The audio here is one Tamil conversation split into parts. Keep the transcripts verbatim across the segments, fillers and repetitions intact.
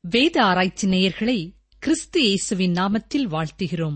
வேத ஆராய்ச்சி நேயர்களை கிறிஸ்து இயேசுவின் நாமத்தில் வாழ்த்துகிறோம்.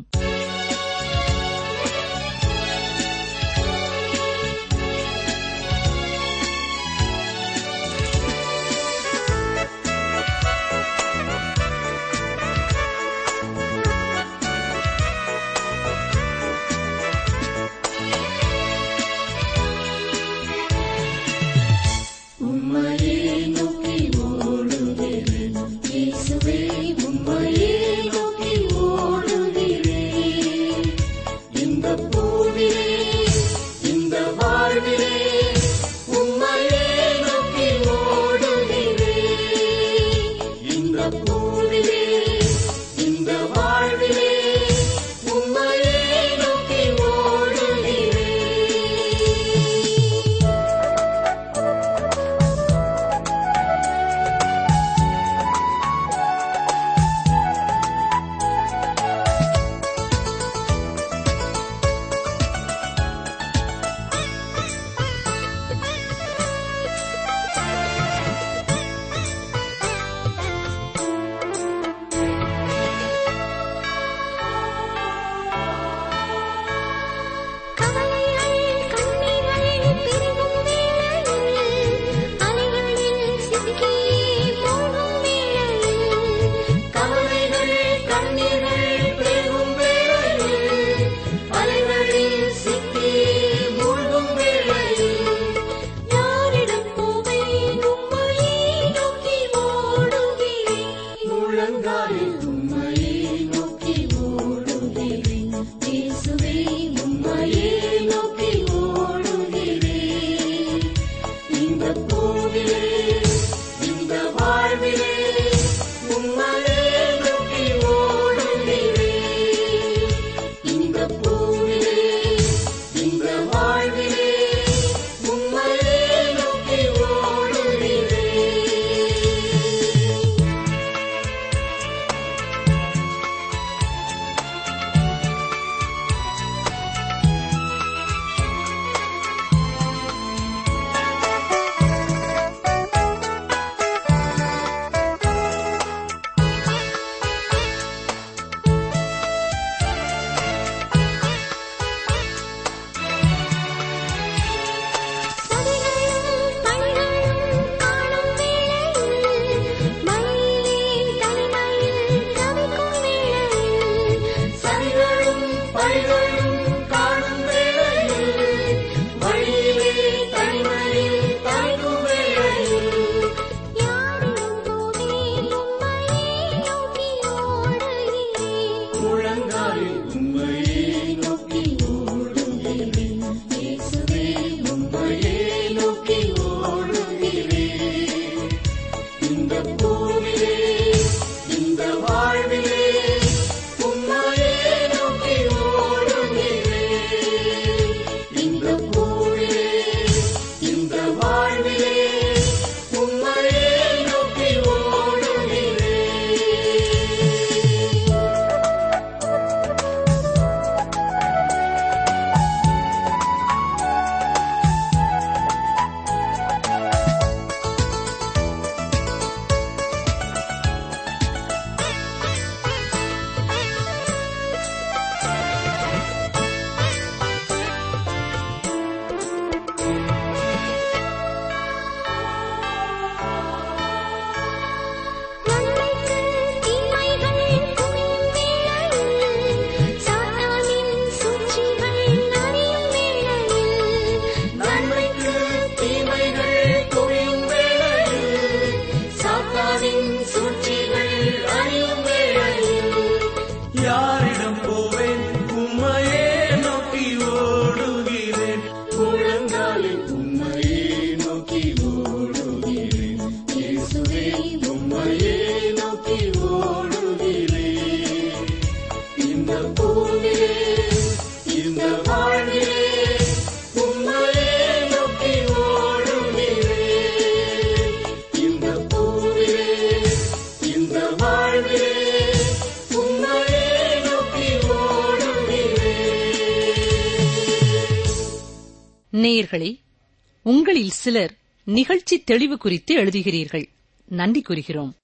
நேயர்களே, உங்களில் சிலர் நிகழ்ச்சி தெளிவு குறித்து எழுதுகிறீர்கள். நன்றி கூறுகிறோம்.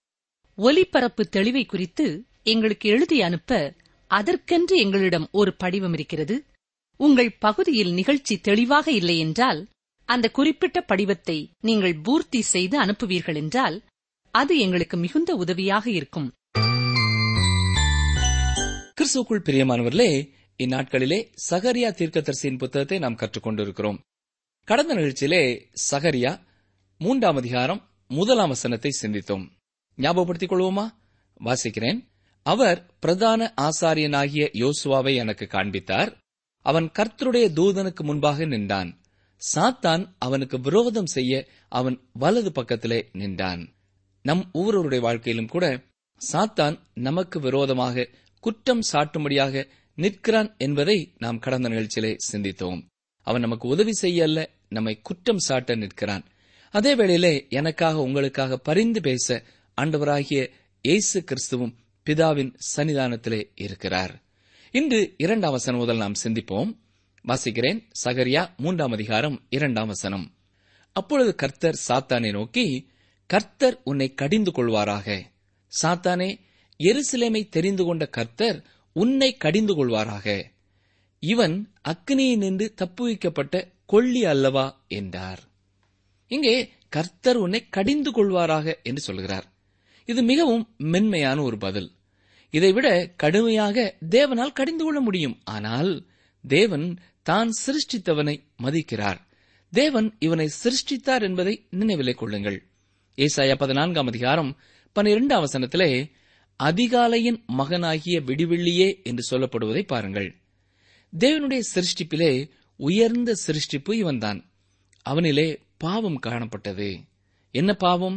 ஒலிபரப்பு தெளிவை குறித்து எங்களுக்கு எழுதி அனுப்ப அதற்கென்று எங்களிடம் ஒரு படிவம் இருக்கிறது. உங்கள் பகுதியில் நிகழ்ச்சி தெளிவாக இல்லை என்றால் அந்த குறிப்பிட்ட படிவத்தை நீங்கள் பூர்த்தி செய்து அனுப்புவீர்கள் என்றால் அது எங்களுக்கு மிகுந்த உதவியாக இருக்கும். கிறிஸ்துவுக்குள் பிரியமானவர்களே, இந்நாட்களிலே சகரியா தீர்க்கதரிசியின் புத்தகத்தை நாம் கற்றுக்கொண்டிருக்கிறோம். கடந்த நிகழ்ச்சியிலே சகரியா மூன்றாம் அதிகாரம் முதலாம் வசனத்தை சிந்தித்தோம். ஞாபகப்படுத்திக் கொள்வோமா? வாசிக்கிறேன். அவர் பிரதான ஆசாரியனாகிய யோசுவாவை எனக்கு காண்பித்தார். அவன் கர்த்தருடைய தூதனுக்கு முன்பாக நின்றான். சாத்தான் அவனுக்கு விரோதம் செய்ய அவன் வலது பக்கத்திலே நின்றான். நம் ஒவ்வொருவருடைய வாழ்க்கையிலும் கூட சாத்தான் நமக்கு விரோதமாக குற்றம் சாட்டும்படியாக நிற்கிறான் என்பதை நாம் கடந்த நிகழ்ச்சியிலே சிந்தித்தோம். அவன் நமக்கு உதவி செய்ய அல்ல, நம்மை குற்றம் சாட்ட நிற்கிறான். அதே வேளையிலே எனக்காக உங்களுக்காக பரிந்து பேச ஆண்டவராகிய இயேசு கிறிஸ்துவும் பிதாவின் சன்னிதானத்திலே இருக்கிறார். இன்று இரண்டாம் வசனம் முதல் நாம் சிந்திப்போம். வாசிக்கிறேன். சகரியா மூன்றாம் அதிகாரம் இரண்டாம் வசனம். அப்பொழுது கர்த்தர் சாத்தானை நோக்கி, கர்த்தர் உன்னை கடிந்து கொள்வாராக. சாத்தானே, எருசலேமை தெரிந்து கொண்ட கர்த்தர் உன்னை கடிந்து கொள்வாராக. இவன் அக்கினியை நின்று தப்புவிக்கப்பட்ட கொள்ளி அல்லவா என்றார். இங்கே கர்த்தர் உன்னை கடிந்து கொள்வாராக என்று சொல்கிறார். இது மிகவும் மென்மையான ஒரு பதில். இதைவிட கடுமையாக தேவனால் கடிந்து கொள்ள முடியும். ஆனால் தேவன் தான் சிருஷ்டித்தவனை மதிக்கிறார். தேவன் இவனை சிருஷ்டித்தார் என்பதை நினைவிலே கொள்ளுங்கள். ஏசாயா பதினான்காம் அதிகாரம் பன்னிரண்டாம் வசனத்திலே அதிகாலையின் மகனாகிய விடிவெள்ளியே என்று சொல்லப்படுவதை பாருங்கள். தேவனுடைய சிருஷ்டிப்பிலே உயர்ந்த சிருஷ்டிப்பு இவன்தான். அவனிலே பாவம் காணப்பட்டது. என்ன பாவம்?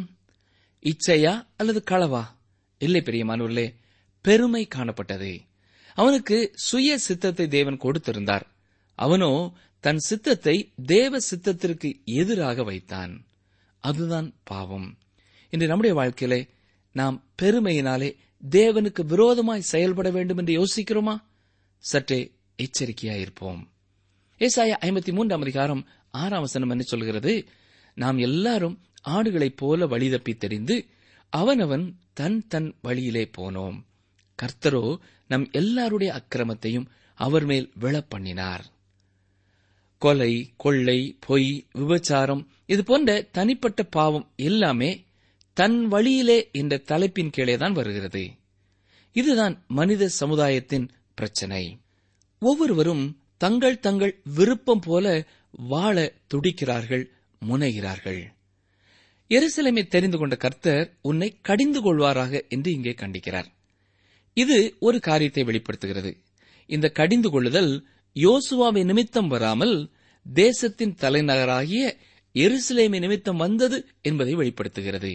இச்சையா அல்லது களவா? இல்லை பிரியமானவர்களே, பெருமை காணப்பட்டது. அவனுக்கு சுய சித்தத்தை தேவன் கொடுத்திருந்தார். அவனோ தன் சித்தத்தை தேவ சித்தத்திற்கு எதிராக வைத்தான். அதுதான் பாவம். இன்று நம்முடைய வாழ்க்கையிலே நாம் பெருமையினாலே தேவனுக்கு விரோதமாய் செயல்பட வேண்டும் என்று யோசிக்கிறோமா? சற்றே எச்சரிக்கையாயிருப்போம். ஏசாயா ஐம்பத்தி மூன்றாம் அதிகாரம் ஆறாம் வசனம் என்ன சொல்கிறது? நாம் எல்லாரும் ஆடுகளைப் போல வழி தப்பி தெரிந்து அவனவன் தன் தன் வழியிலே போனோம். கர்த்தரோ நம் எல்லாருடைய அக்கிரமத்தையும் அவர் மேல் விழப்பண்ணினார். கொலை, கொள்ளை, பொய், விபச்சாரம், இது போன்ற தனிப்பட்ட பாவம் எல்லாமே தன் வழியிலே என்ற தலைப்பின் கீழேதான் வருகிறது. இதுதான் மனித சமுதாயத்தின் பிரச்சனை. ஒவ்வொருவரும் தங்கள் தங்கள் விருப்பம் போல வாழ துடிக்கிறார்கள், முனைகிறார்கள். எருசலேமை தெரிந்து கொண்ட கர்த்தர் உன்னை கடிந்து கொள்வாராக என்று இங்கே கண்டிக்கிறார். இது ஒரு காரியத்தை வெளிப்படுத்துகிறது. இந்த கடிந்து கொள்ளுதல் யோசுவாவை நிமித்தம் வராமல் தேசத்தின் தலைநகராகிய எருசலேமை நிமித்தம் வந்தது என்பதை வெளிப்படுத்துகிறது.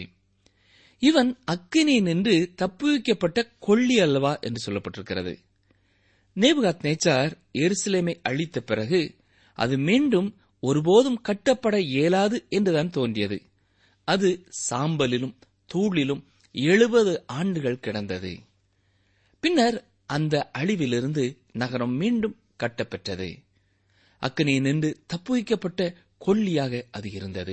இவன் அக்கினி நின்று தப்புவிக்கப்பட்ட கொள்ளி அல்லவா என்று சொல்லப்பட்டிருக்கிறது. நேபுகாத் நேச்சார் எருசலேமை அழித்த பிறகு அது மீண்டும் ஒருபோதும் கட்டப்பட இயலாது என்றுதான் தோன்றியது. அது சாம்பலிலும் தூளிலும் எழுபது ஆண்டுகள் கிடந்தது. பின்னர் அந்த அழிவிலிருந்து நகரம் மீண்டும் கட்டப்பெற்றது. அக்கினி நின்று தப்புவிக்கப்பட்ட கொள்ளியாக அது இருந்தது.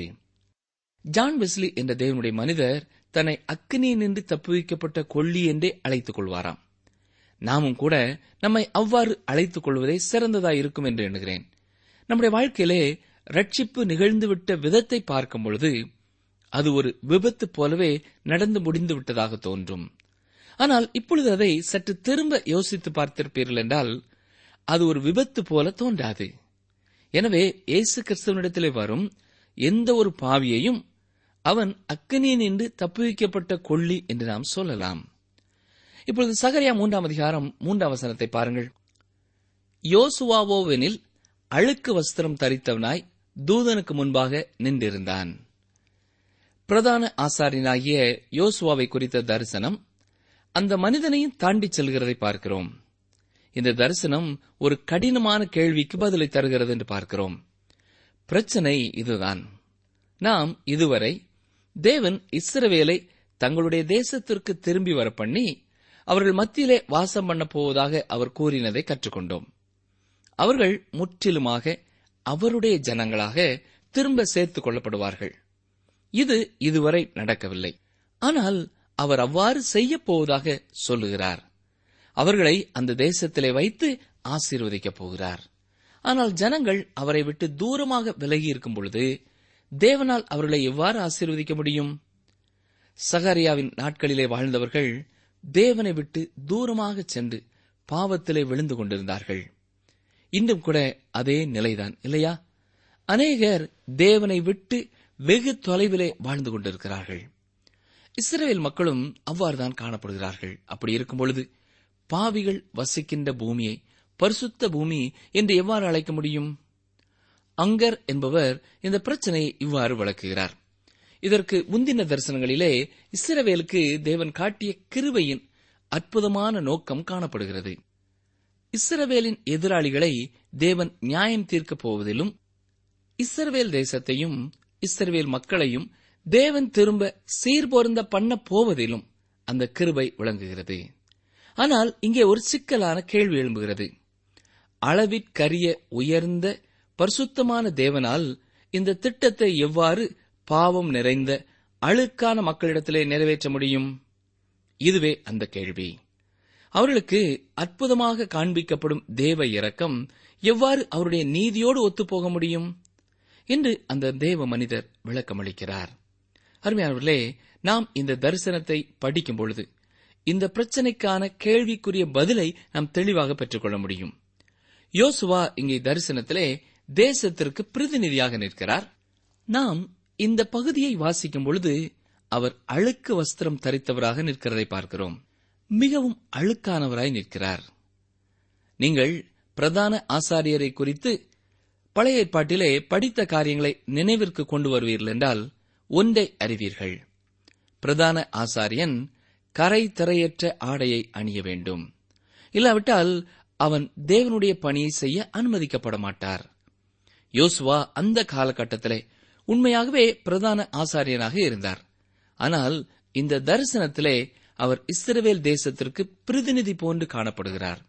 ஜான் வெஸ்லி என்ற தேவனுடைய மனிதர் தன்னை அக்கினி நின்று தப்புவிக்கப்பட்ட கொள்ளி என்றே அழைத்துக் கொள்வாராம். நாமும் கூட நம்மை அவ்வாறு அழைத்துக் கொள்வதே சிறந்ததாய் இருக்கும் என்று எண்ணுகிறேன். நம்முடைய வாழ்க்கையிலே ரட்சிப்பு நிகழ்ந்துவிட்ட விதத்தை பார்க்கும் பொழுது அது ஒரு விபத்து போலவே நடந்து முடிந்து விட்டதாக தோன்றும். ஆனால் இப்பொழுது அதை சற்று திரும்ப யோசித்து பார்த்திருப்பீர்கள் என்றால் அது ஒரு விபத்து போல தோன்றாது. எனவே இயேசு கிறிஸ்துவனிடத்திலே வரும் எந்த ஒரு பாவியையும் அவன் அக்கினி நின்று தப்புவிக்கப்பட்ட கொள்ளி என்று நாம் சொல்லலாம். இப்பொழுது சகரியா மூன்றாம் அதிகாரம் மூன்றாம் வசனத்தை பாருங்கள். யோசுவாவோவெனில் அழுக்கு வஸ்திரம் தரித்தவனாய் தூதனுக்கு முன்பாக நின்றிருந்தான். பிரதான ஆசாரியனாகிய யோசுவாவை குறித்த தரிசனம் அந்த மனிதனையும் தாண்டி செல்கிறதை பார்க்கிறோம். இந்த தரிசனம் ஒரு கடினமான கேள்விக்கு பதிலை தருகிறது என்று பார்க்கிறோம். பிரச்சனை இதுதான். நாம் இதுவரை தேவன் இஸ்ரவேலை தங்களுடைய தேசத்திற்கு திரும்பி வர பண்ணி அவர்கள் மத்தியிலே வாசம் பண்ண போவதாக அவர் கூறினதை கற்றுக்கொண்டோம். அவர்கள் முற்றிலுமாக அவருடைய ஜனங்களாக திரும்ப சேர்த்துக் கொள்ளப்படுவார்கள். இது இதுவரை நடக்கவில்லை. ஆனால் அவர் அவ்வாறு செய்யப் போவதாக சொல்லுகிறார். அவர்களை அந்த தேசத்திலே வைத்து ஆசீர்வதிக்கப் போகிறார். ஆனால் ஜனங்கள் அவரை விட்டு தூரமாக விலகி இருக்கும் பொழுது தேவனால் அவர்களை எவ்வாறு ஆசீர்வதிக்க முடியும்? சகரியாவின் நாட்களிலே வாழ்ந்தவர்கள் தேவனை விட்டு தூரமாக சென்று பாவத்திலே விழுந்து கொண்டிருந்தார்கள். இன்றும் கூட அதே நிலைதான், இல்லையா? அநேகர் தேவனை விட்டு வெகு தொலைவிலே வாழ்ந்து கொண்டிருக்கிறார்கள். இஸ்ரவேல் மக்களும் அவ்வாறுதான் காணப்படுகிறார்கள். அப்படி இருக்கும் பொழுது பாவிகள் வசிக்கின்ற பூமியை பரிசுத்த பூமி என்று எவ்வாறு அழைக்க முடியும்? அங்கர் என்பவர் இந்த பிரச்சனையை இவ்வாறு விளக்குகிறார். இதற்கு முந்தின தரிசனங்களிலே இஸ்ரவேலுக்கு தேவன் காட்டிய கிருபையின் அற்புதமான நோக்கம் காணப்படுகிறது. இஸ்ரவேலின் எதிராளிகளை தேவன் நியாயம் தீர்க்கப் போவதிலும், இஸ்ரவேல் தேசத்தையும் இஸ்ரவேல் மக்களையும் தேவன் திரும்ப சீர்பொருந்த பண்ண போவதிலும் அந்த கிருபை விளங்குகிறது. ஆனால் இங்கே ஒரு சிக்கலான கேள்வி எழும்புகிறது. அளவிற்கரிய உயர்ந்த பரிசுத்தமான தேவனால் இந்த திட்டத்தை எவ்வாறு பாவம் நிறைந்த அழுக்கான மக்களிடத்திலே நிறைவேற்ற முடியும்? இதுவே அந்த கேள்வி. அவர்களுக்கு அற்புதமாக காண்பிக்கப்படும் தேவ இரக்கம் எவ்வாறு அவருடைய நீதியோடு ஒத்துப்போக முடியும் என்று அந்த தேவ மனிதர் விளக்கமளிக்கிறார். அருமையானவர்களே, நாம் இந்த தரிசனத்தை படிக்கும் பொழுது இந்த பிரச்சனைக்கான கேள்விக்குரிய பதிலை நாம் தெளிவாக பெற்றுக்கொள்ள முடியும். யோசுவா இங்கே தரிசனத்திலே தேசத்திற்கு பிரதிநிதியாக நிற்கிறார். நாம் இந்த பகுதியை வாசிக்கும் பொழுது அவர் அழுக்கு வஸ்திரம் தரித்தவராக நிற்கிறதை பார்க்கிறோம். மிகவும் அழுக்கானவராய் நிற்கிறார். நீங்கள் பிரதான ஆசாரியரை குறித்து பழைய ஏற்பாட்டிலே படித்த காரியங்களை நினைவிற்கு கொண்டு வருவீர்கள் என்றால் ஒன்றை அறிவீர்கள். பிரதான ஆசாரியன் கரை திரையற்ற ஆடையை அணிய வேண்டும். இல்லாவிட்டால் அவன் தேவனுடைய பணியை செய்ய அனுமதிக்கப்பட மாட்டார். யோசுவா அந்த காலகட்டத்திலே உண்மையாகவே பிரதான ஆசாரியனாக இருந்தார். ஆனால் இந்த தரிசனத்திலே அவர் இஸ்ரவேல் தேசத்திற்கு பிரதிநிதி போன்று காணப்படுகிறார்.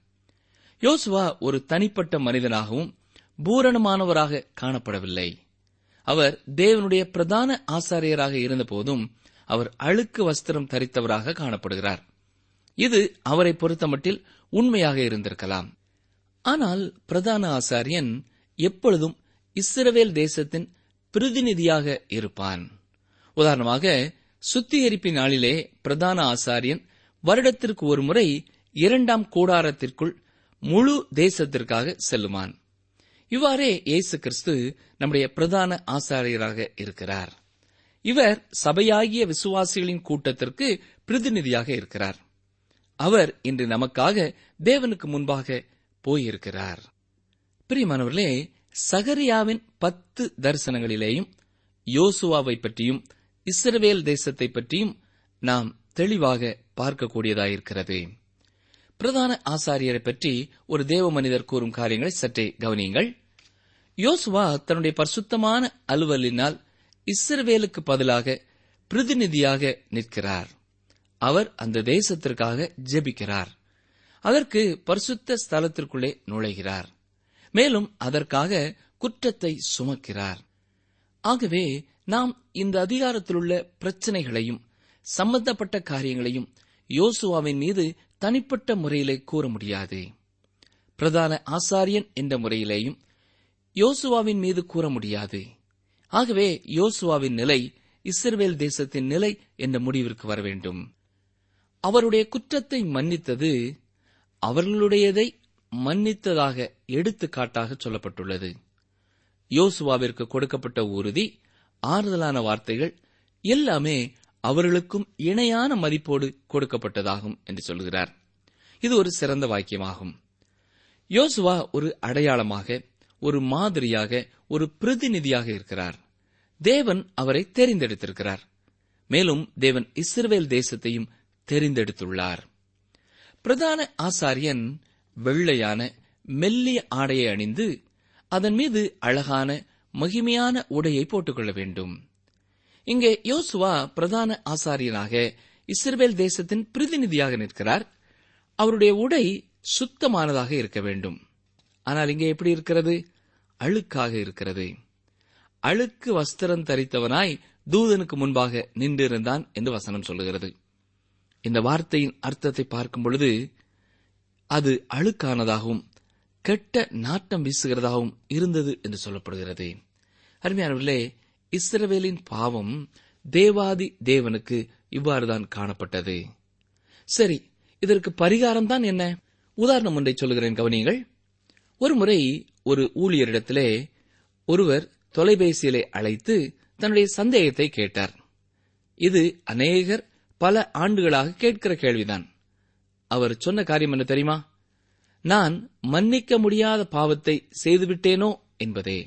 யோசுவா ஒரு தனிப்பட்ட மனிதனாகவும் பூரணமானவராக காணப்படவில்லை. அவர் தேவனுடைய பிரதான ஆசாரியராக இருந்தபோதும் அவர் அழுக்கு வஸ்திரம் தரித்தவராக காணப்படுகிறார். இது அவரை பொறுத்தமட்டில் உண்மையாக இருந்திருக்கலாம். ஆனால் பிரதான ஆசாரியன் எப்பொழுதும் இஸ்ரவேல் தேசத்தின் பிரதிநிதியாக இருப்பான். உதாரணமாக, சுத்திகரிப்பின் நாளிலே பிரதான ஆசாரியன் வருடத்திற்கு ஒரு முறை இரண்டாம் கூடாரத்திற்குள் முழு தேசத்திற்காக செல்லுமான். இவ்வாறே இயேசு கிறிஸ்து நம்முடைய பிரதான ஆசாரியராக இருக்கிறார். இவர் சபையாகிய விசுவாசிகளின் கூட்டத்திற்கு பிரதிநிதியாக இருக்கிறார். அவர் இன்று நமக்காக தேவனுக்கு முன்பாக போயிருக்கிறார். பிரியமானவர்களே, சகரியாவின் பத்து தரிசனங்களிலேயும் யோசுவாவை பற்றியும் இஸ்ரவேல் தேசத்தை பற்றியும் நாம் தெளிவாக பார்க்கக்கூடியதாயிருக்கிறது. பிரதான ஆசாரியரை பற்றி ஒரு தேவ மனிதர் கூறும் காரியங்களை சற்றே கவனியுங்கள். யோசுவா தன்னுடைய பரிசுத்தமான அலுவலினால் இஸ்ரவேலுக்கு பதிலாக பிரதிநிதியாக நிற்கிறார். அவர் அந்த தேசத்திற்காக ஜெபிக்கிறார். அதற்கு பரிசுத்த ஸ்தலத்திற்குள்ளே நுழைகிறார். மேலும் அதற்காக குற்றத்தை சுமக்கிறார். ஆகவே நாம் இந்த அதிகாரத்திலுள்ள பிரச்சனைகளையும் சம்பந்தப்பட்ட காரியங்களையும் யோசுவாவின் மீது தனிப்பட்ட முறையிலே கூற முடியாது. பிரதான ஆசாரியன் என்ற முறையிலேயும் யோசுவாவின் மீது கூற முடியாது. ஆகவே யோசுவாவின் நிலை இஸ்ரவேல் தேசத்தின் நிலை என்ற முடிவிற்கு வர வேண்டும். அவருடைய குற்றத்தை மன்னித்தது அவர்களுடையதை மன்னித்ததாக எடுத்துக்காட்டாக சொல்லப்பட்டுள்ளது. யோசுவாவிற்கு கொடுக்கப்பட்ட உறுதி, ஆறுதலான வார்த்தைகள் எல்லாமே அவர்களுக்கும் இணையான மதிப்போடு கொடுக்கப்பட்டதாகும் என்று சொல்கிறார். இது ஒரு சிறந்த வாக்கியமாகும். யோசுவா ஒரு அடையாளமாக, ஒரு மாதிரியாக, ஒரு பிரதிநிதியாக இருக்கிறார். தேவன் அவரை தெரிந்தெடுத்திருக்கிறார். மேலும் தேவன் இஸ்ரவேல் தேசத்தையும் தெரிந்தெடுத்துள்ளார். பிரதான ஆசாரியன் வெள்ளையான மெல்லிய ஆடையை அணிந்து அதன் மீது அழகான மகிமையான உடையை போட்டுக்கொள்ள வேண்டும். இங்கே யோசுவா பிரதான ஆசாரியனாக இஸ்ரவேல் தேசத்தின் பிரதிநிதியாக நிற்கிறார். அவருடைய உடை சுத்தமானதாக இருக்க வேண்டும். ஆனால் இங்கே எப்படி இருக்கிறது? அழுக்காக இருக்கிறது. அழுக்கு வஸ்திரம் தரித்தவனாய் தூதனுக்கு முன்பாக நின்றிருந்தான் என்று வசனம் சொல்லுகிறது. இந்த வார்த்தையின் அர்த்தத்தை பார்க்கும் பொழுது அது அழுக்கானதாகவும் கெட்ட நாட்டம் வீசுகிறதாகவும் இருந்தது என்று சொல்லப்படுகிறது. அருமையானவர்களே, இஸ்ரவேலின் பாவம் தேவாதி தேவனுக்கு இவ்வாறுதான் காணப்பட்டது. சரி, இதற்கு பரிகாரம் தான் என்ன? உதாரணம் ஒன்றை சொல்லுகிறேன், கவனியுங்கள். ஒருமுறை ஒரு ஊழியரிடத்திலே ஒருவர் தொலைபேசியிலே அழைத்து தன்னுடைய சந்தேகத்தை கேட்டார். இது அநேகர் பல ஆண்டுகளாக கேட்கிற கேள்விதான். அவர் சொன்ன காரியம் என்ன தெரியுமா? நான் மன்னிக்க முடியாத பாவத்தை செய்துவிட்டேனோ என்பதே.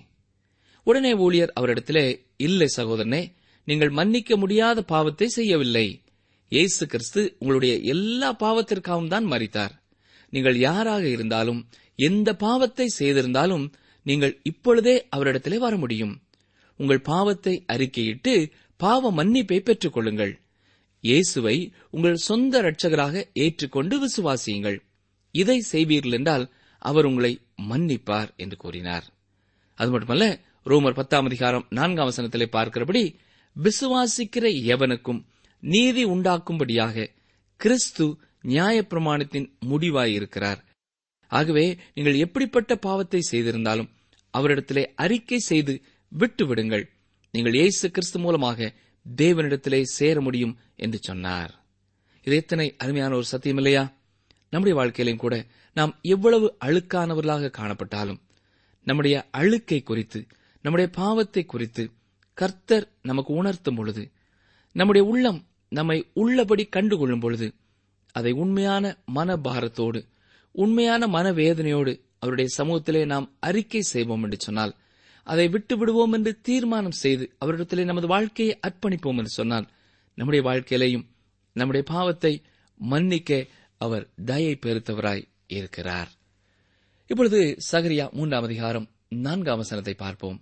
உடனே ஊழியர் அவரிடத்திலே, இல்லை சகோதரனே, நீங்கள் மன்னிக்க முடியாத பாவத்தை செய்யவில்லை. இயேசு கிறிஸ்து உங்களுடைய எல்லா பாவத்திற்காகவும் தான் மரித்தார். நீங்கள் யாராக இருந்தாலும் எந்த பாவத்தை செய்திருந்தாலும் நீங்கள் இப்பொழுதே அவரிடத்திலே வர முடியும். உங்கள் பாவத்தை அறிக்கையிட்டு பாவ மன்னிப்பை பெற்றுக் கொள்ளுங்கள். இயேசுவை உங்கள் சொந்த இரட்சகராக ஏற்றுக்கொண்டு விசுவாசியுங்கள். இதை செய்வீர்கள் என்றால் அவர் உங்களை மன்னிப்பார் என்று கூறினார். அது மட்டுமல்ல, ரோமர் பத்தாம் அதிகாரம் நான்காம் வசனத்திலே பார்க்கிறபடி, விசுவாசிக்கிற எவனுக்கும் நீதி உண்டாக்கும்படியாக கிறிஸ்து நியாயப்பிரமாணத்தின் முடிவாயிருக்கிறார். ஆகவே நீங்கள் எப்படிப்பட்ட பாவத்தை செய்திருந்தாலும் அவரிடத்திலே அறிக்கை செய்து விட்டுவிடுங்கள். நீங்கள் இயேசு கிறிஸ்து மூலமாக தேவனிடத்திலே சேர முடியும் என்று சொன்னார். இது எத்தனை அருமையான ஒரு சத்தியம் இல்லையா? நம்முடைய வாழ்க்கையிலும் கூட நாம் எவ்வளவு அழுக்கானவர்களாக காணப்பட்டாலும் நம்முடைய அழுக்கை குறித்து, நம்முடைய பாவத்தை குறித்து கர்த்தர் நமக்கு உணர்த்தும் பொழுது, நம்முடைய உள்ளம் நம்மை உள்ளபடி கண்டுகொள்ளும் பொழுது, அதை உண்மையான மனபாரத்தோடு, உண்மையான மனவேதனையோடு அவருடைய சமூகத்திலே நாம் அறிக்கை செய்வோம் என்று சொன்னால், அதை விட்டு விடுவோம் என்று தீர்மானம் செய்து அவரிடத்திலே நமது வாழ்க்கையை அர்ப்பணிப்போம் என்று சொன்னால், நம்முடைய வாழ்க்கையிலேயும் நம்முடைய பாவத்தை மன்னிக்க அவர் தயை பெருத்தவராய் இருக்கிறார். இப்பொழுது சகரியா மூன்றாம் அதிகாரம் நான்காம் வசனத்தை பார்ப்போம்.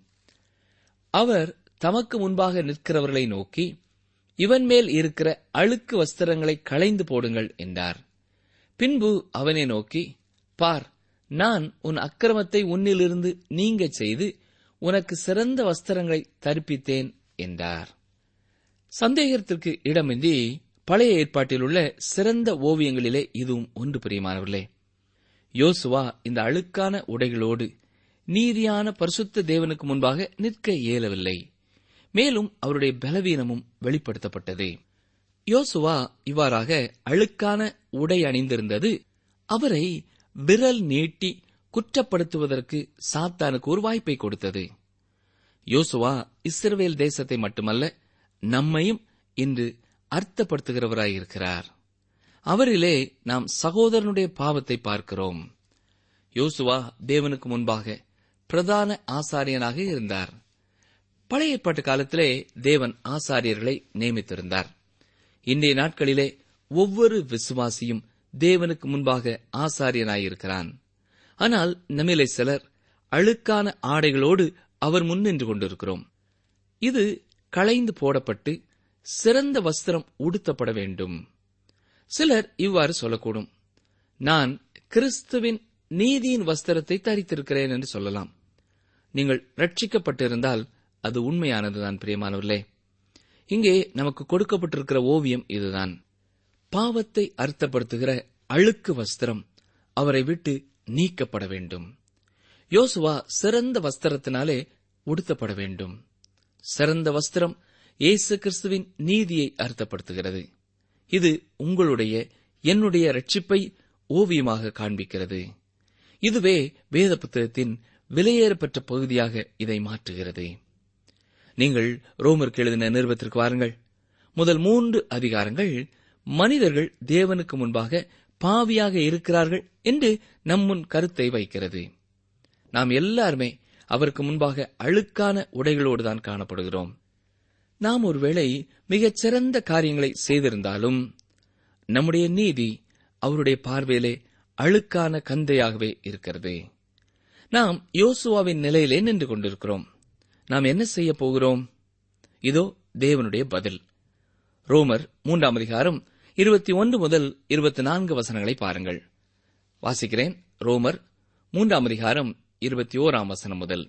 அவர் தமக்கு முன்பாக நிற்கிறவர்களை நோக்கி, இவன் மேல் இருக்கிற அழுக்கு வஸ்திரங்களை களைந்து போடுங்கள் என்றார். பின்பு அவனை நோக்கி, பார், நான் உன் அக்கிரமத்தை உன்னிலிருந்து நீங்கச் செய்து உனக்கு சிறந்த வஸ்திரங்களை தரிப்பித்தேன் என்றார். சந்தேகத்திற்கு இடமின்றி பழைய ஏற்பாட்டில் உள்ள சிறந்த ஓவியங்களிலே இதுவும் ஒன்று. பிரியமானவர்களே, யோசுவா இந்த அழுக்கான உடைகளோடு நீதியான பரிசுத்த தேவனுக்கு முன்பாக நிற்க இயலவில்லை. மேலும் அவருடைய பலவீனமும் வெளிப்படுத்தப்பட்டது. யோசுவா இவ்வாறாக அழுக்கான உடை அணிந்திருந்தது அவரை விரல் நீட்டி குற்றப்படுத்துவதற்கு சாத்தானுக்கு ஒரு வாய்ப்பை கொடுத்தது. யோசுவா இஸ்ரவேல் தேசத்தை மட்டுமல்ல, நம்மையும் இன்று அர்த்தப்படுத்துகிறவராயிருக்கிறார். அவரிலே நாம் சகோதரனுடைய பாவத்தை பார்க்கிறோம். யோசுவா தேவனுக்கு முன்பாக பிரதான ஆசாரியனாக இருந்தார். பழைய ஏற்பாட்டு காலத்திலே தேவன் ஆசாரியர்களை நியமித்திருந்தார். இன்றைய நாட்களிலே ஒவ்வொரு விசுவாசியும் தேவனுக்கு முன்பாக ஆசாரியனாயிருக்கிறான். ஆனால் நம்மிலே சிலர் அழுக்கான ஆடைகளோடு அவர் முன் நின்று கொண்டிருக்கிறோம். இது களைந்து போடப்பட்டு சிறந்த வஸ்திரம் உடுத்தப்பட வேண்டும். சிலர் இவ்வாறு சொல்லக்கூடும், நான் கிறிஸ்துவின் நீதியின் வஸ்திரத்தை தரித்திருக்கிறேன் என்று சொல்லலாம். நீங்கள் ரட்சிக்கப்பட்டிருந்தால் அது உண்மையானதுதான். பிரியமானவர்களே, இங்கே நமக்கு கொடுக்கப்பட்டிருக்கிற ஓவியம் இதுதான். பாவத்தை அர்த்தப்படுத்துகிற அழுக்கு வஸ்திரம் அவரை விட்டு நீக்கப்பட வேண்டும். யோசுவா சிறந்த வஸ்திரத்தினாலே உடுத்தப்பட வேண்டும். சிறந்த வஸ்திரம் இயேசு கிறிஸ்துவின் நீதியை அர்த்தப்படுத்துகிறது. இது உங்களுடைய என்னுடைய ரட்சிப்பை ஓவியமாக காண்பிக்கிறது. இதுவே வேத புத்தகத்தின் விலையேறப்பெற்ற பகுதியாக இதை மாற்றுகிறது. நீங்கள் ரோமருக்கு எழுதின நிருபத்திற்கு வாருங்கள். முதல் மூன்று அதிகாரங்கள் மனிதர்கள் தேவனுக்கு முன்பாக பாவியாக இருக்கிறார்கள் என்று நம் முன் கருத்தை வைக்கிறது. நாம் எல்லாருமே அவருக்கு முன்பாக அழுக்கான உடைகளோடுதான் காணப்படுகிறோம். நாம் ஒருவேளை மிகச் சிறந்த காரியங்களை செய்திருந்தாலும் நம்முடைய நீதி அவருடைய பார்வையிலே அழுக்கான கந்தையாகவே இருக்கிறது. நாம் யோசுவாவின் நிலையிலே நின்று கொண்டிருக்கிறோம். நாம் என்ன செய்ய போகிறோம்? இதோ தேவனுடைய பதில். ரோமர் மூன்றாம் அதிகாரம் இருபத்தி ஒன்று முதல் இருபத்தி நான்கு வசனங்களை பாருங்கள். வாசிக்கிறேன். ரோமர் மூன்றாம் அதிகாரம் இருபத்தி ஓராம் வசனம் முதல்.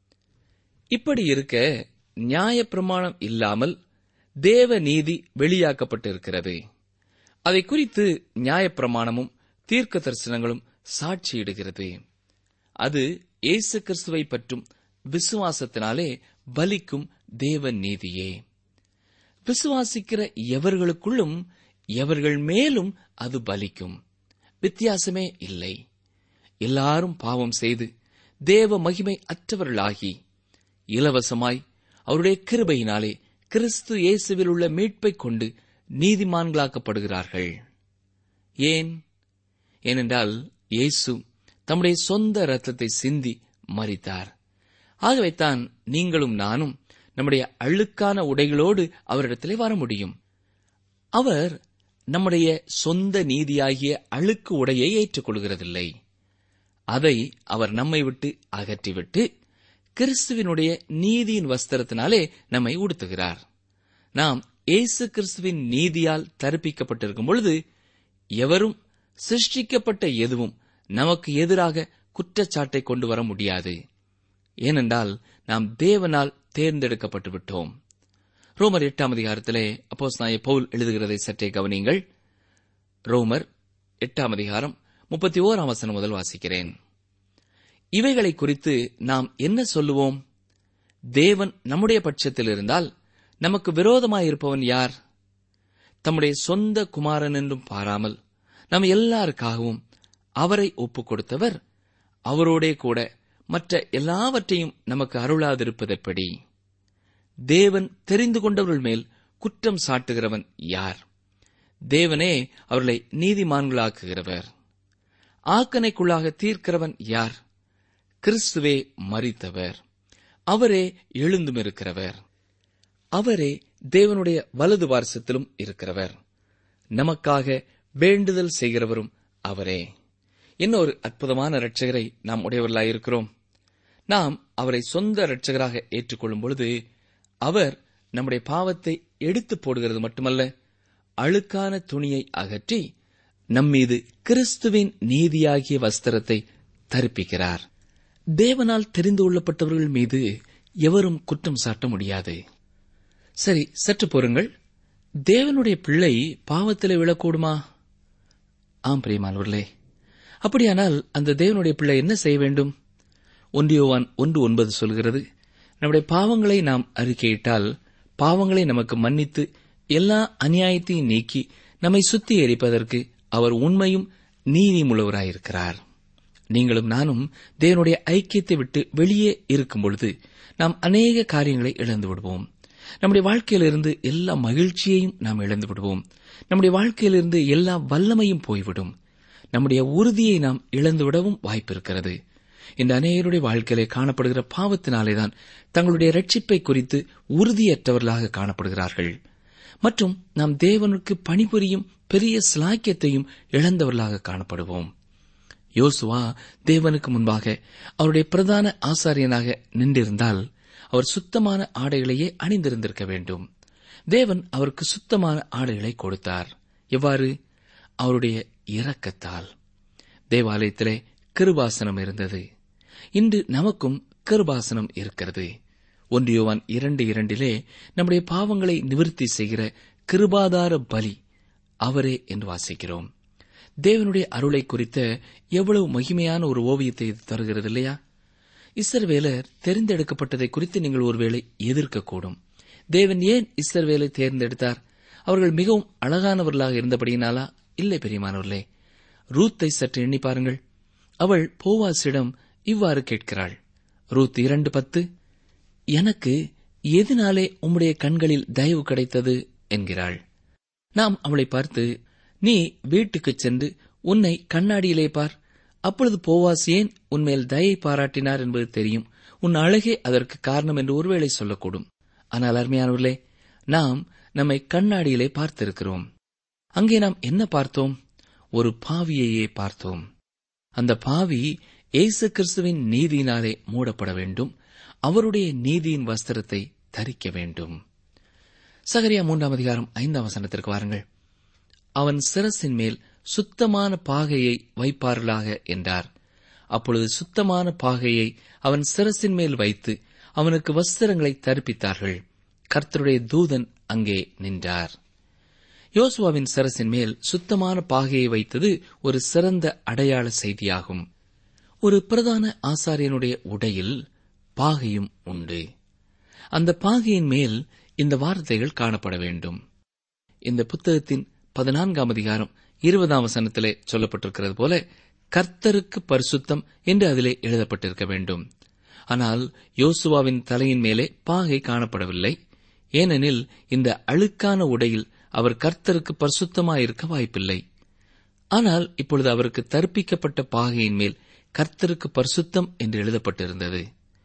இப்படி இருக்க நியாயப்பிரமாணம் இல்லாமல் தேவ நீதி வெளியாக்கப்பட்டிருக்கிறது. அதை குறித்து நியாயப்பிரமாணமும் தீர்க்க தரிசனங்களும் சாட்சியிடுகிறது. அது இயேசு கிறிஸ்துவை பற்றும் விசுவாசத்தினாலே பலிக்கும் தேவ நீதியே. விசுவாசிக்கிற எவர்களுக்குள்ளும் எவர்கள் மேலும் அது பலிக்கும். வித்தியாசமே இல்லை. எல்லாரும் பாவம் செய்து தேவ மகிமை அற்றவர்களாகி இலவசமாய் அவருடைய கிருபையினாலே கிறிஸ்து இயேசுவில் உள்ள மீட்பைக் கொண்டு நீதிமான்களாக்கப்படுகிறார்கள். ஏன்? ஏனென்றால் இயேசு தம்முடைய சொந்த இரத்தத்தை சிந்தி மரித்தார். ஆகவேதான் நீங்களும் நானும் நம்முடைய அழுக்கான உடைகளோடு அவரிடத்திலே வர முடியும். அவர் நம்முடைய சொந்த நீதியாகிய அழுக்கு உடையை ஏற்றுக்கொள்கிறதில்லை. அதை அவர் நம்மை விட்டு அகற்றிவிட்டு கிறிஸ்துவினுடைய நீதியின் வஸ்திரத்தினாலே நம்மை உடுத்துகிறார். நாம் இயேசு கிறிஸ்துவின் நீதியால் தரிப்பிக்கப்பட்டிருக்கும் பொழுது எவரும் சிருஷ்டிக்கப்பட்ட எதுவும் நமக்கு எதிராக குற்றச்சாட்டை கொண்டு வர முடியாது. ஏனென்றால் நாம் தேவனால் தேர்ந்தெடுக்கப்பட்டு விட்டோம். ரோமர் எட்டாம் அதிகாரத்திலே அப்போஸ்தலனாகிய பவுல் எழுதுகிறதை சற்றே கவனியுங்கள். ரோமர் எட்டாம் அதிகாரம் முப்பத்தி ஓராம் வசனம் முதல் வாசிக்கிறேன். இவைகளை குறித்து நாம் என்ன சொல்லுவோம்? தேவன் நம்முடைய பட்சத்தில் இருந்தால் நமக்கு விரோதமாயிருப்பவன் யார்? தம்முடைய சொந்த குமாரன் என்றும் பாராமல் நம் எல்லாருக்காகவும் அவரை ஒப்புக் கொடுத்தவர் அவரோடே கூட மற்ற எல்லாவற்றையும் நமக்கு அருளாதிருப்பதெப்படி? தேவன் தெரிந்து கொண்டவர்கள் மேல் குற்றம் சாட்டுகிறவன் யார்? தேவனே அவர்களை நீதிமான்களாக்குகிறவர். ஆக்கனைக்குள்ளாக தீர்க்கிறவன் யார்? கிறிஸ்துவே மரித்தவர். அவரே எழுந்தும் இருக்கிறவர். அவரே தேவனுடைய வலது பார்சத்திலும் இருக்கிறவர். நமக்காக வேண்டுதல் செய்கிறவரும் அவரே. இன்னொரு அற்புதமான இரட்சகரை நாம் உடையவர்களாயிருக்கிறோம். நாம் அவரை சொந்த இரட்சகராக ஏற்றுக்கொள்ளும் பொழுது அவர் நம்முடைய பாவத்தை எடுத்து போடுகிறது மட்டுமல்ல, அழுக்கான துணியை அகற்றி நம்மீது கிறிஸ்துவின் நீதியாகிய வஸ்திரத்தை தரிப்பிக்கிறார். தேவனால் தெரிந்து கொள்ளப்பட்டவர்கள் மீது எவரும் குற்றம் சாட்ட முடியாது. சரி, சற்று பொறுங்கள். தேவனுடைய பிள்ளை பாவத்திலே விழக்கூடுமா? ஆம் பிரியமானவர்களே, அப்படியானால் அந்த தேவனுடைய பிள்ளை என்ன செய்ய வேண்டும்? ஒன்று யோவான் ஒன்று ஒன்பது சொல்கிறது, நம்முடைய பாவங்களை நாம் அறிக்கையிட்டால் பாவங்களை நமக்கு மன்னித்து எல்லா அநியாயத்தையும் நீக்கி நம்மை சுத்திகரிப்பதற்கு அவர் உண்மையும் நீதியுமுள்ளவராயிருக்கிறார். நீங்களும் நானும் தேவனுடைய ஐக்கியத்தை விட்டு வெளியே இருக்கும் பொழுது நாம் அநேக காரியங்களை இழந்து விடுவோம். நம்முடைய வாழ்க்கையிலிருந்து எல்லா மகிழ்ச்சியையும் நாம் இழந்து விடுவோம். நம்முடைய வாழ்க்கையிலிருந்து எல்லா வல்லமையும் போய்விடும். நம்முடைய உறுதியை நாம் இழந்துவிடவும் வாய்ப்பிருக்கிறது. இந்த அநேகருடைய வாழ்க்கையிலே காணப்படுகிற பாவத்தினாலேதான் தங்களுடைய ரட்சிப்பை குறித்து உறுதியற்றவர்களாக காணப்படுகிறார்கள். மற்றும் நாம் தேவனுக்கு பணிபுரியும் பெரிய சிலாக்கியத்தையும் இழந்தவர்களாக காணப்படுவோம். யோசுவா தேவனுக்கு முன்பாக அவருடைய பிரதான ஆசாரியனாக நின்றிருந்தால் அவர் சுத்தமான ஆடைகளையே அணிந்திருந்திருக்க வேண்டும். தேவன் அவருக்கு சுத்தமான ஆடைகளை கொடுத்தார். எவ்வாறு? அவருடைய இரக்கத்தால். தேவாலயத்திலே கிருபாசனம் இருந்தது. இன்று நமக்கும் கிருபாசனம் இருக்கிறது. ஒன்று யோவான் இரண்டு இரண்டிலே நம்முடைய பாவங்களை நிவர்த்தி செய்கிற கிருபாதார பலி அவரே என்று வாசிக்கிறோம். தேவனுடைய அருளை குறித்த எவ்வளவு மகிமையான ஒரு ஓவியத்தை இது தருகிறது இல்லையா? இஸ்ரவேலர் தெரிந்தெடுக்கப்பட்டதை குறித்து நீங்கள் ஒருவேளை எதிர்க்கக்கூடும். தேவன் ஏன் இஸ்ரவேலை தேர்ந்தெடுத்தார்? அவர்கள் மிகவும் அழகானவர்களாக இருந்தபடியினாலா? இல்லை பிரியமானவர்களே. ரூத்தை சற்று எண்ணி பாருங்கள். அவள் போவாசிடம் இவ்வாறு கேட்கிறாள். ரூத் இரண்டு பத்து, எனக்கு எதனாலே உம்முடைய கண்களில் தயவு கிடைத்தது என்கிறாள். நாம் அவளை பார்த்து, நீ வீட்டுக்குச் சென்று உன்னை கண்ணாடியிலே பார், அப்பொழுது போவாஸ் ஏன் உன்மேல் தயை பாராட்டினார் என்பது தெரியும், உன் அழகே அதற்கு காரணம் என்று ஒருவேளை சொல்லக்கூடும். ஆனால் அருமையானவர்களே, நாம் நம்மை கண்ணாடியிலே பார்த்திருக்கிறோம். அங்கே நாம் என்ன பார்த்தோம்? ஒரு பாவியையே பார்த்தோம். அந்த பாவி இயேசு கிறிஸ்துவின் நீதியினாலே மூடப்பட வேண்டும். அவருடைய நீதியின் வஸ்திரத்தை தரிக்க வேண்டும். சகரியா மூன்றாம் அதிகாரம் ஐந்தாம் வசனத்திற்கு வாருங்கள். அவன் சிரசின் மேல் சுத்தமான பாகையை வைப்பார்களாக என்றார். அப்பொழுது சுத்தமான பாகையை அவன் சிரசின் மேல் வைத்து அவனுக்கு வஸ்திரங்களை தரிப்பித்தார்கள். கர்த்தருடைய தூதன் அங்கே நின்றார். யோசுவாவின் சரசின் மேல் சுத்தமான பாகையை வைத்தது ஒரு சிறந்த அடையாள செய்தியாகும். ஒரு பிரதான ஆசாரியனுடைய உடையில் பாகையும் உண்டு. அந்த பாகையின் மேல் இந்த வார்த்தைகள் காணப்பட வேண்டும். இந்த புத்தகத்தின் பதினான்காம் அதிகாரம் இருபதாம் வசனத்திலே சொல்லப்பட்டிருக்கிறது போல கர்த்தருக்கு பரிசுத்தம் என்று அதிலே எழுதப்பட்டிருக்க வேண்டும். ஆனால் யோசுவாவின் தலையின் மேலே பாகை காணப்படவில்லை. ஏனெனில் இந்த அழுக்கான உடையில் அவர் கர்த்தருக்கு பரிசுத்தமாயிருக்க வாய்ப்பில்லை. ஆனால் இப்பொழுது அவருக்கு தர்ப்பிக்கப்பட்ட பாகையின் மேல் கர்த்தருக்கு பரிசுத்தம் என்று எழுதப்பட்டிருந்தது.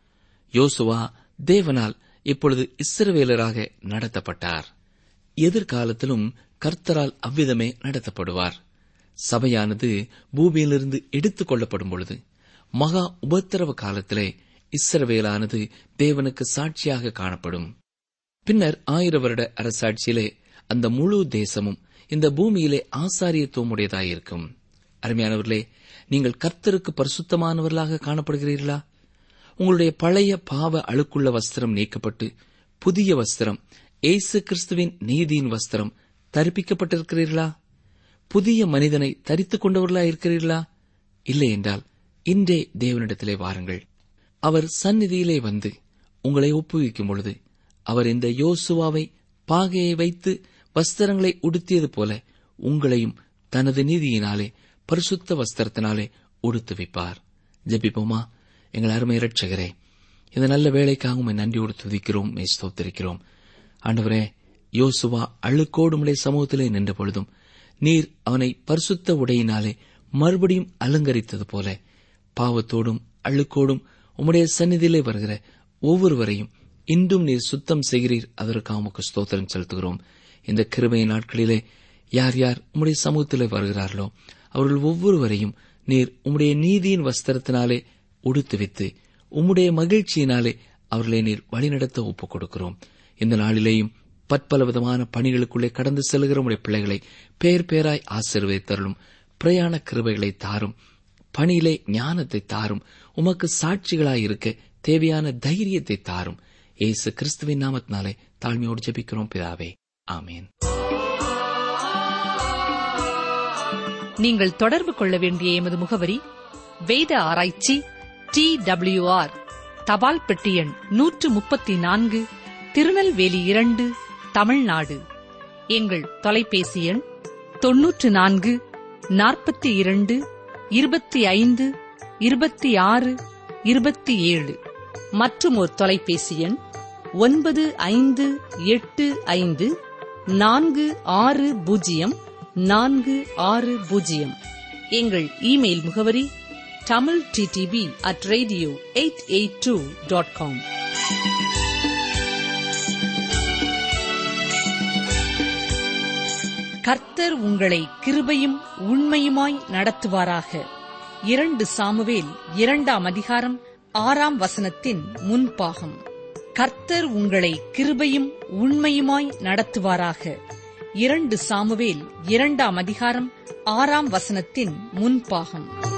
யோசுவா தேவனால் இப்பொழுது இஸ்ரவேலராக நடத்தப்பட்டார். எதிர்காலத்திலும் கர்த்தரால் அவ்விதமே நடத்தப்படுவார். சபையானது பூமியிலிருந்து எடுத்துக் கொள்ளப்படும் பொழுது மகா உபத்திரவ காலத்திலே இஸ்ரவேலானது தேவனுக்கு சாட்சியாக காணப்படும். பின்னர் ஆயிர வருட அரசாட்சியிலே அந்த முழு தேசமும் இந்த பூமியிலே ஆசாரியத்துவமுடையதாயிருக்கும். அருமையானவர்களே, நீங்கள் கர்த்தருக்கு பரிசுத்தமானவர்களாக காணப்படுகிறீர்களா? உங்களுடைய பழைய பாவ அழுக்குள்ள வஸ்திரம் நீக்கப்பட்டு புதிய வஸ்திரம், இயேசு கிறிஸ்துவின் நீதியின் வஸ்திரம் தரிப்பிக்கப்பட்டிருக்கிறீர்களா? புதிய மனிதனை தரித்துக் கொண்டவர்களாயிருக்கிறீர்களா? இல்லை என்றால் இன்றே தேவனிடத்திலே வாருங்கள். அவர் சந்நிதியிலே வந்து உங்களை ஒப்புவிக்கும் பொழுது அவர் இந்த யோசுவாவை பாகையை வைத்து வஸ்திரங்களை உடுத்தியது போல உங்களையும் தனது நீதியினாலே பரிசுத்த வஸ்திரத்தினாலே உடுத்துவிப்பார். ஜெபிப்போமா? எங்கள் அருமை இரட்சகரே, இந்த நல்ல வேலைக்காகவும் நன்றியோடு துதிக்கிறோம், ஸ்தோத்திரிக்கிறோம். ஆண்டவரே, யோசுவா அழுக்கோடு உம்முடைய சமூகத்திலே நின்ற பொழுதும் நீர் அவனை பரிசுத்த உடையினாலே மறுபடியும் அலங்கரித்தது போல பாவத்தோடும் அழுக்கோடும் உம்முடைய சந்நிதியிலே வருகிற ஒவ்வொருவரையும் இன்றும் நீர் சுத்தம் செய்கிறீர். அதற்காக உமக்கு ஸ்தோத்திரம் செலுத்துகிறோம். இந்த கிருபை நாட்களிலே யார் யார் உம்முடைய சமூகத்திலே வருகிறார்களோ அவர்கள் ஒவ்வொருவரையும் நீர் உம்முடைய நீதியின் வஸ்திரத்தினாலே உடுத்துவித்து உம்முடைய மகிழ்ச்சியினாலே அவர்களை நீர் வழிநடத்த ஒப்புக் கொடுக்கிறோம். இந்த நாளிலேயும் பற்பல விதமான பணிகளுக்குள்ளே கடந்து செல்கிற உடைய பிள்ளைகளை பேர் பேராய் ஆசீர்வதித்தருளும். பிரயாண கிருபைகளை தாரும். பணியிலே ஞானத்தை தாரும். உமக்கு சாட்சிகளாயிருக்க தேவையான தைரியத்தை தாரும். இயேசு கிறிஸ்துவின் நாமத்தினாலே தாழ்மையோடு ஜெபிக்கிறோம் பிதாவே, ஆமேன். நீங்கள் தொடர்பு கொள்ள வேண்டிய எமது முகவரி: வேத ஆராய்ச்சி, டி டபிள்யூ ஆர், தபால் பெட்டி எண் நூற்று முப்பத்தி நான்கு, திருநெல்வேலி இரண்டு, தமிழ்நாடு. எங்கள் தொலைபேசி எண் தொன்னூற்று நான்கு நாற்பத்தி இரண்டு இருபத்தி ஐந்து இருபத்தி ஆறு இருபத்தி ஏழு. மற்றும் ஒரு தொலைபேசி எண் ஒன்பது ஐந்து எட்டு ஐந்து நான்கு ஆறு பூஜ்ஜியம் நான்கு ஆறு பூஜ்ஜியம். எங்கள் இமெயில் முகவரி Tamil DTP at radio eight eight two dot com. கர்த்தர் உங்களை கிருபையும் உண்மையுமாய் நடத்துவாராக. இரண்டு சாமுவேல் இரண்டாம் அதிகாரம் ஆறாம் வசனத்தின் முன்பாகம். கர்த்தர் உங்களை கிருபையும் உண்மையுமாய் நடத்துவாராக. இரண்டு சாமுவேல் இரண்டாம் அதிகாரம் ஆறாம் வசனத்தின் முன்பாகம்.